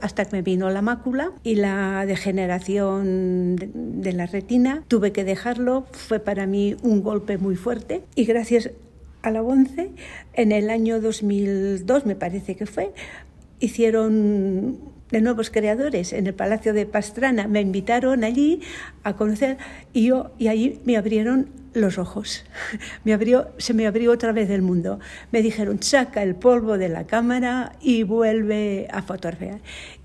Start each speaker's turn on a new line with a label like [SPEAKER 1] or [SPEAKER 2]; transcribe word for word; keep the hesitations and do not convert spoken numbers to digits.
[SPEAKER 1] hasta que me vino la mácula y la degeneración de, de la retina. Tuve que dejarlo, fue para mí un golpe muy fuerte y gracias a la ONCE, en el año dos mil dos me parece que fue, hicieron de nuevos creadores en el Palacio de Pastrana, me invitaron allí a conocer y yo y allí me abrieron los ojos, me abrió, se me abrió otra vez el mundo. Me dijeron, saca el polvo de la cámara y vuelve a fotografiar.